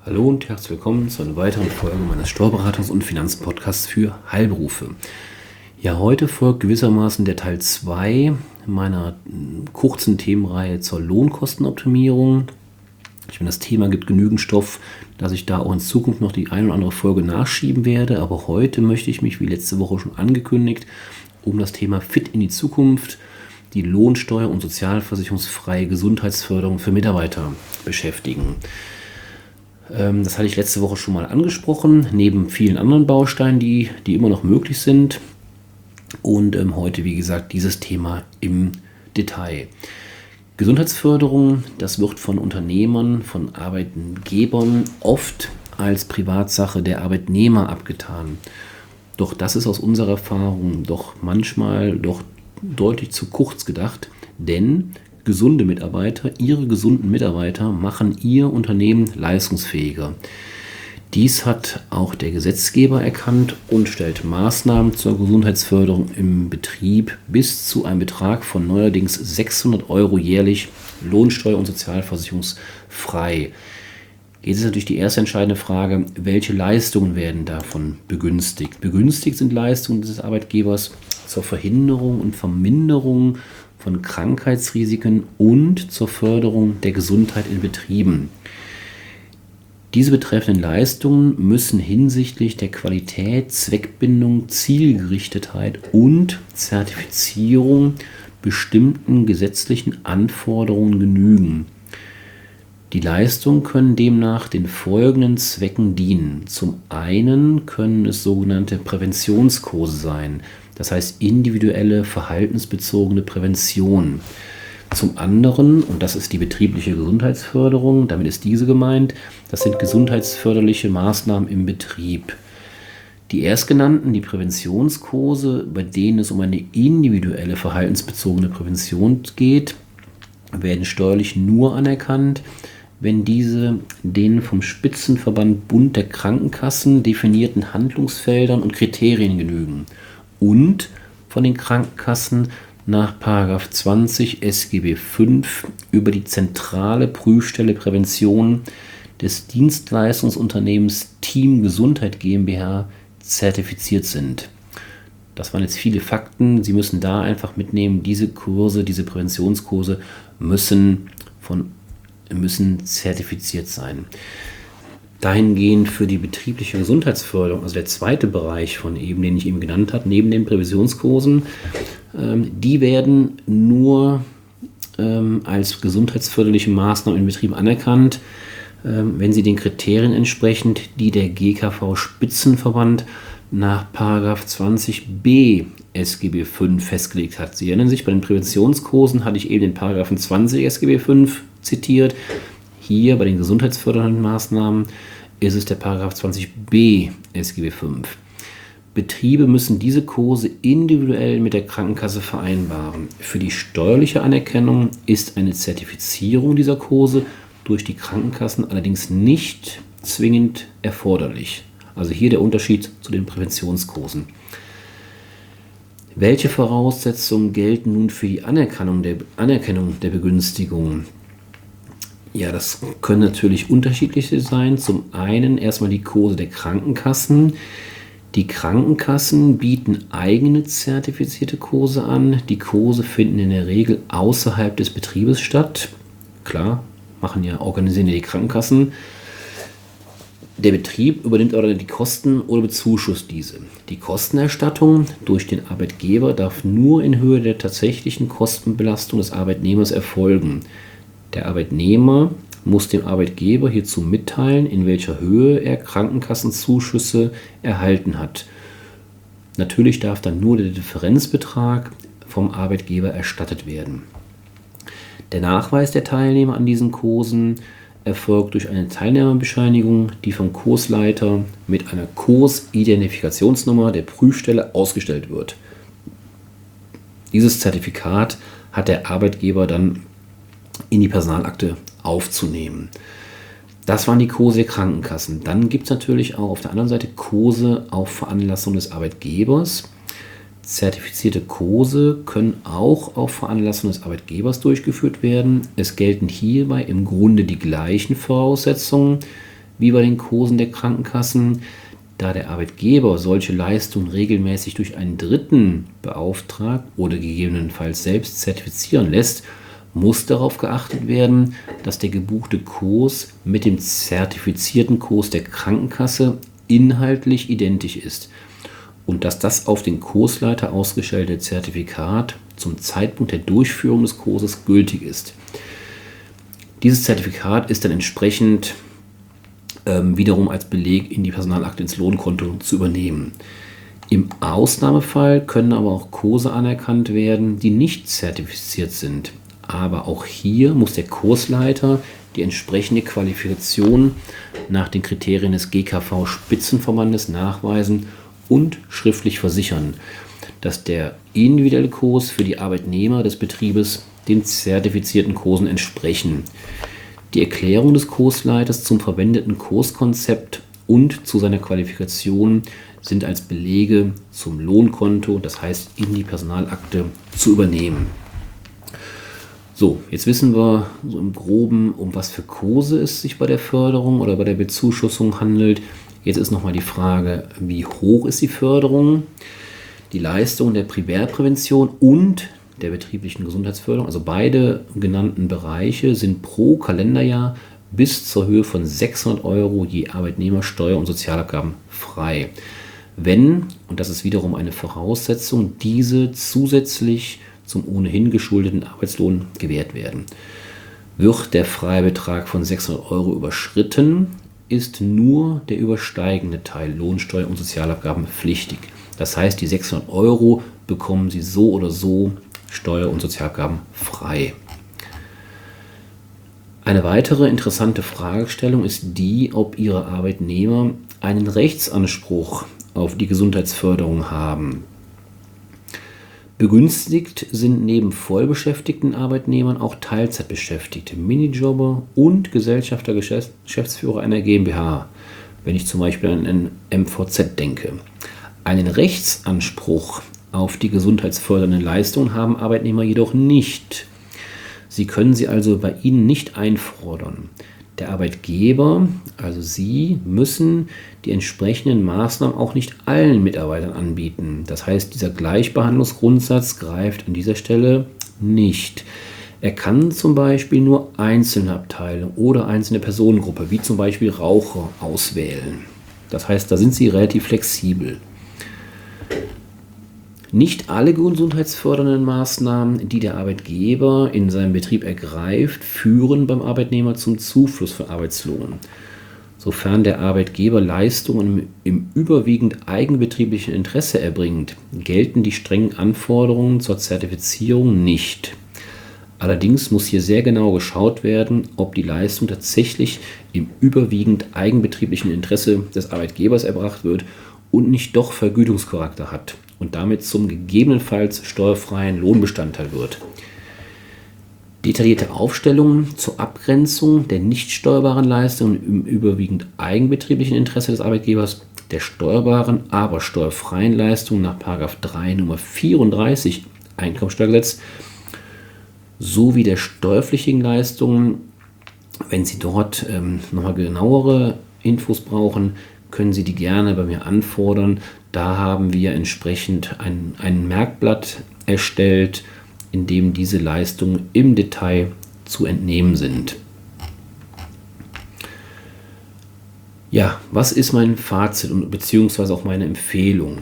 Hallo und herzlich willkommen zu einer weiteren Folge meines Steuerberatungs- und Finanzpodcasts für Heilberufe. Ja, heute folgt gewissermaßen der Teil 2 meiner kurzen Themenreihe zur Lohnkostenoptimierung. Ich meine, das Thema gibt genügend Stoff, dass ich da auch in Zukunft noch die eine oder andere Folge nachschieben werde. Aber heute möchte ich mich, wie letzte Woche schon angekündigt, um das Thema Fit in die Zukunft, die Lohnsteuer- und sozialversicherungsfreie Gesundheitsförderung für Mitarbeiter beschäftigen. Das hatte ich letzte Woche schon mal angesprochen, neben vielen anderen Bausteinen, die immer noch möglich sind. Und heute, wie gesagt, dieses Thema im Detail. Gesundheitsförderung, das wird von Unternehmern, von Arbeitgebern oft als Privatsache der Arbeitnehmer abgetan. Doch das ist aus unserer Erfahrung doch manchmal doch deutlich zu kurz gedacht, denn gesunde Mitarbeiter, ihre gesunden Mitarbeiter machen ihr Unternehmen leistungsfähiger. Dies hat auch der Gesetzgeber erkannt und stellt Maßnahmen zur Gesundheitsförderung im Betrieb bis zu einem Betrag von neuerdings 600 € jährlich Lohnsteuer- und sozialversicherungsfrei. Jetzt ist natürlich die erste entscheidende Frage, welche Leistungen werden davon begünstigt? Begünstigt sind Leistungen des Arbeitgebers zur Verhinderung und Verminderung von Krankheitsrisiken und zur Förderung der Gesundheit in Betrieben. Diese betreffenden Leistungen müssen hinsichtlich der Qualität, Zweckbindung, Zielgerichtetheit und Zertifizierung bestimmten gesetzlichen Anforderungen genügen. Die Leistungen können demnach den folgenden Zwecken dienen. Zum einen können es sogenannte Präventionskurse sein, das heißt individuelle, verhaltensbezogene Prävention. Zum anderen, und das ist die betriebliche Gesundheitsförderung, damit ist diese gemeint, das sind gesundheitsförderliche Maßnahmen im Betrieb. Die erstgenannten, die Präventionskurse, bei denen es um eine individuelle, verhaltensbezogene Prävention geht, werden steuerlich nur anerkannt, wenn diese den vom Spitzenverband Bund der Krankenkassen definierten Handlungsfeldern und Kriterien genügen und von den Krankenkassen nach § 20 SGB V über die zentrale Prüfstelle Prävention des Dienstleistungsunternehmens Team Gesundheit GmbH zertifiziert sind. Das waren jetzt viele Fakten. Sie müssen da einfach mitnehmen, diese Kurse, diese Präventionskurse müssen zertifiziert sein. Dahingehend für die betriebliche Gesundheitsförderung, also der zweite Bereich von eben, den ich eben genannt habe, neben den Präventionskursen, die werden nur als gesundheitsförderliche Maßnahmen im Betrieb anerkannt, wenn sie den Kriterien entsprechend, die der GKV Spitzenverband nach § 20b SGB V festgelegt hat. Sie erinnern sich, bei den Präventionskursen hatte ich eben den § 20 SGB V zitiert. Hier bei den gesundheitsfördernden Maßnahmen ist es der § 20b SGB V. Betriebe müssen diese Kurse individuell mit der Krankenkasse vereinbaren. Für die steuerliche Anerkennung ist eine Zertifizierung dieser Kurse durch die Krankenkassen allerdings nicht zwingend erforderlich. Also hier der Unterschied zu den Präventionskursen. Welche Voraussetzungen gelten nun für die Anerkennung der Begünstigung? Ja, das können natürlich unterschiedliche sein. Zum einen erstmal die Kurse der Krankenkassen. Die Krankenkassen bieten eigene zertifizierte Kurse an. Die Kurse finden in der Regel außerhalb des Betriebes statt. Klar, organisieren ja die Krankenkassen. Der Betrieb übernimmt aber die Kosten oder bezuschusst diese. Die Kostenerstattung durch den Arbeitgeber darf nur in Höhe der tatsächlichen Kostenbelastung des Arbeitnehmers erfolgen. Der Arbeitnehmer muss dem Arbeitgeber hierzu mitteilen, in welcher Höhe er Krankenkassenzuschüsse erhalten hat. Natürlich darf dann nur der Differenzbetrag vom Arbeitgeber erstattet werden. Der Nachweis der Teilnehmer an diesen Kursen erfolgt durch eine Teilnehmerbescheinigung, die vom Kursleiter mit einer Kursidentifikationsnummer der Prüfstelle ausgestellt wird. Dieses Zertifikat hat der Arbeitgeber dann in die Personalakte aufzunehmen. Das waren die Kurse der Krankenkassen. Dann gibt es natürlich auch auf der anderen Seite Kurse auf Veranlassung des Arbeitgebers. Zertifizierte Kurse können auch auf Veranlassung des Arbeitgebers durchgeführt werden. Es gelten hierbei im Grunde die gleichen Voraussetzungen wie bei den Kursen der Krankenkassen. Da der Arbeitgeber solche Leistungen regelmäßig durch einen Dritten beauftragt oder gegebenenfalls selbst zertifizieren lässt, muss darauf geachtet werden, dass der gebuchte Kurs mit dem zertifizierten Kurs der Krankenkasse inhaltlich identisch ist und dass das auf den Kursleiter ausgestellte Zertifikat zum Zeitpunkt der Durchführung des Kurses gültig ist. Dieses Zertifikat ist dann entsprechend wiederum als Beleg in die Personalakte ins Lohnkonto zu übernehmen. Im Ausnahmefall können aber auch Kurse anerkannt werden, die nicht zertifiziert sind. Aber auch hier muss der Kursleiter die entsprechende Qualifikation nach den Kriterien des GKV-Spitzenverbandes nachweisen und schriftlich versichern, dass der individuelle Kurs für die Arbeitnehmer des Betriebes den zertifizierten Kursen entsprechen. Die Erklärung des Kursleiters zum verwendeten Kurskonzept und zu seiner Qualifikation sind als Belege zum Lohnkonto, das heißt in die Personalakte, zu übernehmen. So, jetzt wissen wir so im Groben, um was für Kurse es sich bei der Förderung oder bei der Bezuschussung handelt. Jetzt ist nochmal die Frage, wie hoch ist die Förderung? Die Leistung der Primärprävention und der betrieblichen Gesundheitsförderung, also beide genannten Bereiche, sind pro Kalenderjahr bis zur Höhe von 600 € je Arbeitnehmer Steuer- und Sozialabgaben frei. Wenn, und das ist wiederum eine Voraussetzung, diese zusätzlich zum ohnehin geschuldeten Arbeitslohn gewährt werden. Wird der Freibetrag von 600 € überschritten, ist nur der übersteigende Teil Lohnsteuer und Sozialabgaben pflichtig. Das heißt, die 600 € bekommen Sie so oder so Steuer- und Sozialabgaben frei. Eine weitere interessante Fragestellung ist die, ob Ihre Arbeitnehmer einen Rechtsanspruch auf die Gesundheitsförderung haben. Begünstigt sind neben vollbeschäftigten Arbeitnehmern auch Teilzeitbeschäftigte, Minijobber und Gesellschafter, Geschäftsführer einer GmbH, wenn ich zum Beispiel an ein MVZ denke. Einen Rechtsanspruch auf die gesundheitsfördernden Leistungen haben Arbeitnehmer jedoch nicht. Sie können sie also bei Ihnen nicht einfordern. Der Arbeitgeber, also Sie, müssen die entsprechenden Maßnahmen auch nicht allen Mitarbeitern anbieten. Das heißt, dieser Gleichbehandlungsgrundsatz greift an dieser Stelle nicht. Er kann zum Beispiel nur einzelne Abteilungen oder einzelne Personengruppen, wie zum Beispiel Raucher, auswählen. Das heißt, da sind Sie relativ flexibel. Nicht alle gesundheitsfördernden Maßnahmen, die der Arbeitgeber in seinem Betrieb ergreift, führen beim Arbeitnehmer zum Zufluss von Arbeitslohn. Sofern der Arbeitgeber Leistungen im überwiegend eigenbetrieblichen Interesse erbringt, gelten die strengen Anforderungen zur Zertifizierung nicht. Allerdings muss hier sehr genau geschaut werden, ob die Leistung tatsächlich im überwiegend eigenbetrieblichen Interesse des Arbeitgebers erbracht wird und nicht doch Vergütungscharakter hat und damit zum gegebenenfalls steuerfreien Lohnbestandteil wird. Detaillierte Aufstellungen zur Abgrenzung der nicht steuerbaren Leistungen im überwiegend eigenbetrieblichen Interesse des Arbeitgebers, der steuerbaren, aber steuerfreien Leistungen nach § 3 Nummer 34 Einkommensteuergesetz sowie der steuerpflichtigen Leistungen, wenn Sie dort nochmal genauere Infos brauchen, können Sie die gerne bei mir anfordern. Da haben wir entsprechend ein Merkblatt erstellt, in dem diese Leistungen im Detail zu entnehmen sind. Ja, was ist mein Fazit und beziehungsweise auch meine Empfehlung?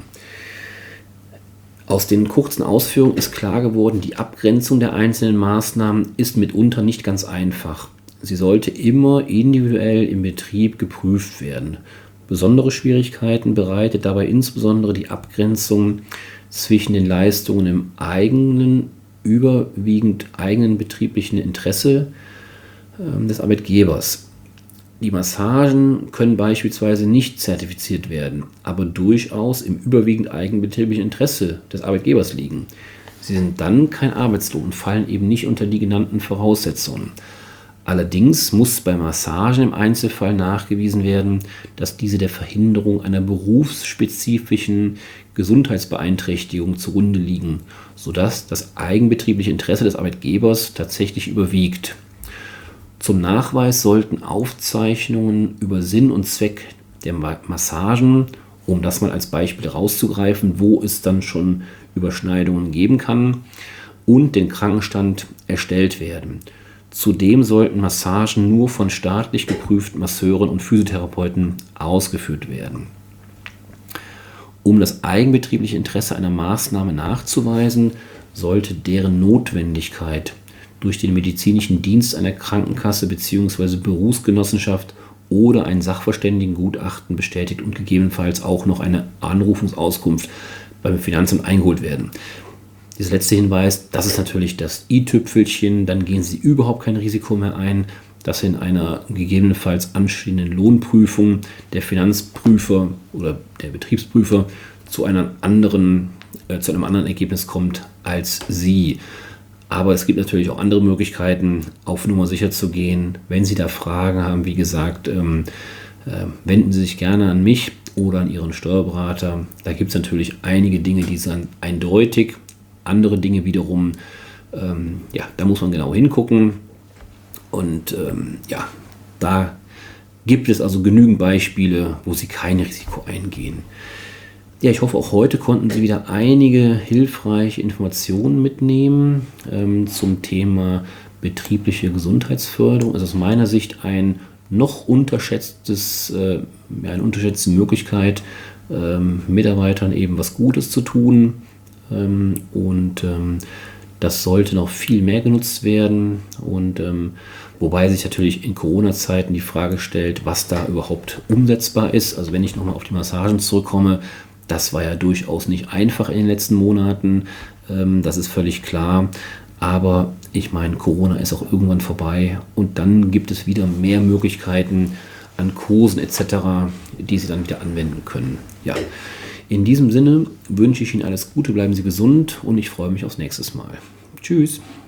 Aus den kurzen Ausführungen ist klar geworden, die Abgrenzung der einzelnen Maßnahmen ist mitunter nicht ganz einfach. Sie sollte immer individuell im Betrieb geprüft werden. Besondere Schwierigkeiten bereitet dabei insbesondere die Abgrenzung zwischen den Leistungen im eigenen, überwiegend eigenen betrieblichen Interesse des Arbeitgebers. Die Massagen können beispielsweise nicht zertifiziert werden, aber durchaus im überwiegend eigenbetrieblichen Interesse des Arbeitgebers liegen. Sie sind dann kein Arbeitslohn und fallen eben nicht unter die genannten Voraussetzungen. Allerdings muss bei Massagen im Einzelfall nachgewiesen werden, dass diese der Verhinderung einer berufsspezifischen Gesundheitsbeeinträchtigung zugrunde liegen, sodass das eigenbetriebliche Interesse des Arbeitgebers tatsächlich überwiegt. Zum Nachweis sollten Aufzeichnungen über Sinn und Zweck der Massagen, um das mal als Beispiel rauszugreifen, wo es dann schon Überschneidungen geben kann, und den Krankenstand erstellt werden. Zudem sollten Massagen nur von staatlich geprüften Masseuren und Physiotherapeuten ausgeführt werden. Um das eigenbetriebliche Interesse einer Maßnahme nachzuweisen, sollte deren Notwendigkeit durch den medizinischen Dienst einer Krankenkasse bzw. Berufsgenossenschaft oder ein Sachverständigengutachten bestätigt und gegebenenfalls auch noch eine Anrufungsauskunft beim Finanzamt eingeholt werden. Dieser letzte Hinweis, das ist natürlich das i-Tüpfelchen, dann gehen Sie überhaupt kein Risiko mehr ein, dass in einer gegebenenfalls anstehenden Lohnprüfung der Finanzprüfer oder der Betriebsprüfer zu einem anderen Ergebnis kommt als Sie. Aber es gibt natürlich auch andere Möglichkeiten, auf Nummer sicher zu gehen. Wenn Sie da Fragen haben, wie gesagt, wenden Sie sich gerne an mich oder an Ihren Steuerberater. Da gibt es natürlich einige Dinge, die sind eindeutig. Andere Dinge wiederum, da muss man genau hingucken. Und da gibt es also genügend Beispiele, wo Sie kein Risiko eingehen. Ja, ich hoffe, auch heute konnten Sie wieder einige hilfreiche Informationen mitnehmen zum Thema betriebliche Gesundheitsförderung. Also aus meiner Sicht eine unterschätzte Möglichkeit, Mitarbeitern eben was Gutes zu tun. Das sollte noch viel mehr genutzt werden. Wobei sich natürlich in Corona-Zeiten die Frage stellt, was da überhaupt umsetzbar ist. Also wenn ich nochmal auf die Massagen zurückkomme, das war ja durchaus nicht einfach in den letzten Monaten, das ist völlig klar. Aber ich meine, Corona ist auch irgendwann vorbei und dann gibt es wieder mehr Möglichkeiten an Kursen etc., die Sie dann wieder anwenden können. Ja, in diesem Sinne wünsche ich Ihnen alles Gute, bleiben Sie gesund und ich freue mich aufs nächste Mal. Tschüss.